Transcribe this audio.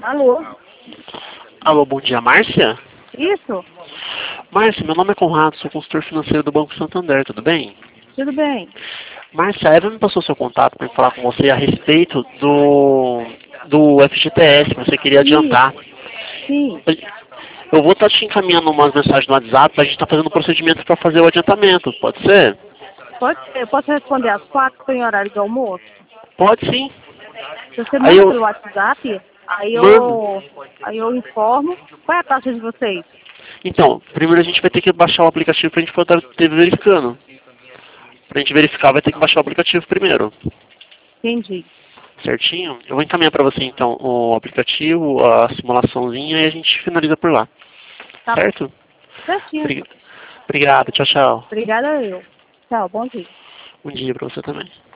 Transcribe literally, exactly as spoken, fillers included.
Alô? Alô, bom dia, Márcia? Isso? Márcia, meu nome é Conrado, sou consultor financeiro do Banco Santander, tudo bem? Tudo bem. Márcia, a Eva me passou seu contato para falar com você a respeito do, do F G T S, que você queria adiantar. Sim. Eu vou estar te encaminhando umas mensagens no WhatsApp, a gente está fazendo um procedimento para fazer o adiantamento, pode ser? Pode ser. Eu posso responder às quatro, que tô em horário de almoço? Pode sim. Se você Aí manda eu pelo WhatsApp, aí mando. eu, aí eu informo. Qual é a taxa de vocês? Então, primeiro a gente vai ter que baixar o aplicativo para a gente poder ter verificando. Para a gente verificar, vai ter que baixar o aplicativo primeiro. Entendi. Certinho? Eu vou encaminhar para você então o aplicativo, a simulaçãozinha e a gente finaliza por lá. Tá bom. Certo? Certinho. Obri- Obrigado, tchau, tchau. Obrigada eu. Tchau, bom dia. Bom dia para você também.